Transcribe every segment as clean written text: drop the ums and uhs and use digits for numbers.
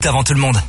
avant tout le monde.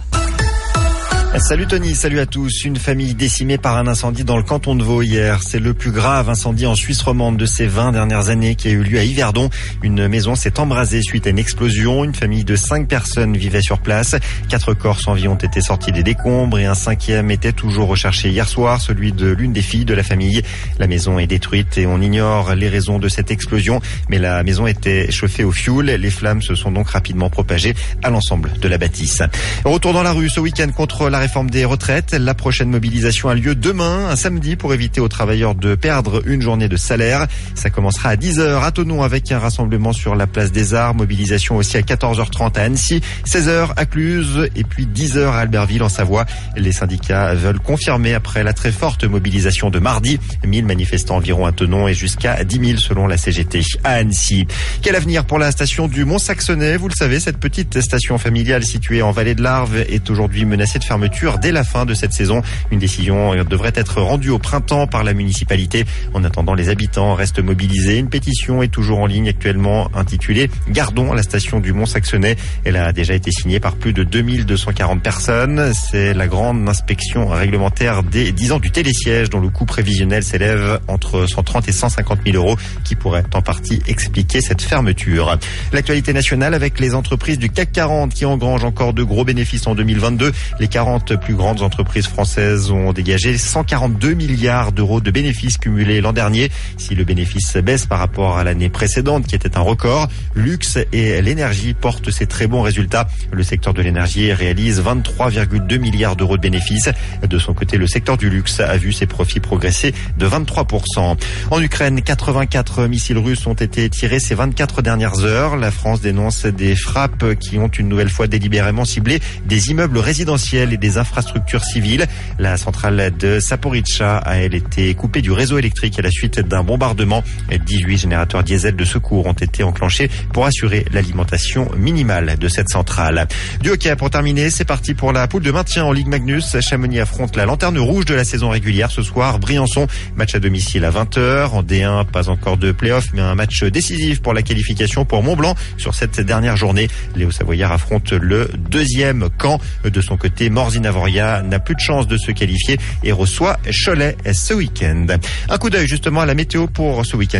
Salut Tony, salut à tous. Une famille décimée par un incendie dans le canton de Vaud hier. C'est le plus grave incendie en Suisse romande de ces 20 dernières années qui a eu lieu à Yverdon. Une maison s'est embrasée suite à une explosion. Une famille de 5 personnes vivait sur place. 4 corps sans vie ont été sortis des décombres et un 5e était toujours recherché hier soir, celui de l'une des filles de la famille. La maison est détruite et on ignore les raisons de cette explosion, mais la maison était chauffée au fioul. Les flammes se sont donc rapidement propagées à l'ensemble de la bâtisse. Retour dans la rue ce week-end contre la réforme des retraites. La prochaine mobilisation a lieu demain, un samedi, pour éviter aux travailleurs de perdre une journée de salaire. Ça commencera à 10h à Thonon avec un rassemblement sur la place des Arts. Mobilisation aussi à 14h30 à Annecy, 16h à Cluse et puis 10h à Albertville en Savoie. Les syndicats veulent confirmer après la très forte mobilisation de mardi. 1000 manifestants environ à Thonon et jusqu'à 10 000 selon la CGT à Annecy. Quel avenir pour la station du Mont-Saxonais? Vous le savez, cette petite station familiale située en vallée de l'Arve est aujourd'hui menacée de fermeture dès la fin de cette saison. Une décision devrait être rendue au printemps par la municipalité. En attendant, les habitants restent mobilisés. Une pétition est toujours en ligne actuellement intitulée « Gardons la station du Mont-Saxonais ». Elle a déjà été signée par plus de 2240 personnes. C'est la grande inspection réglementaire des 10 ans du télésiège dont le coût prévisionnel s'élève entre 130 et 150 000 euros qui pourrait en partie expliquer cette fermeture. L'actualité nationale avec les entreprises du CAC 40 qui engrangent encore de gros bénéfices en 2022. Les 40 plus grandes entreprises françaises ont dégagé 142 milliards d'euros de bénéfices cumulés l'an dernier. Si le bénéfice baisse par rapport à l'année précédente qui était un record, luxe et l'énergie portent ces très bons résultats. Le secteur de l'énergie réalise 23,2 milliards d'euros de bénéfices. De son côté, le secteur du luxe a vu ses profits progresser de 23%. En Ukraine, 84 missiles russes ont été tirés ces 24 dernières heures. La France dénonce des frappes qui ont une nouvelle fois délibérément ciblé des immeubles résidentiels et des infrastructures civiles. La centrale de Zaporizhzhia a, elle, été coupée du réseau électrique à la suite d'un bombardement. 18 générateurs diesel de secours ont été enclenchés pour assurer l'alimentation minimale de cette centrale. Du hockey pour terminer, c'est parti pour la poule de maintien en Ligue Magnus. Chamonix affronte la lanterne rouge de la saison régulière ce soir. Briançon, match à domicile à 20h. En D1, pas encore de play-off, mais un match décisif pour la qualification pour Mont-Blanc sur cette dernière journée. Léo Savoyard affronte le 2e Caen. De son côté, Morzine-Avoria n'a plus de chance de se qualifier et reçoit Cholet ce week-end. Un coup d'œil justement à la météo pour ce week-end.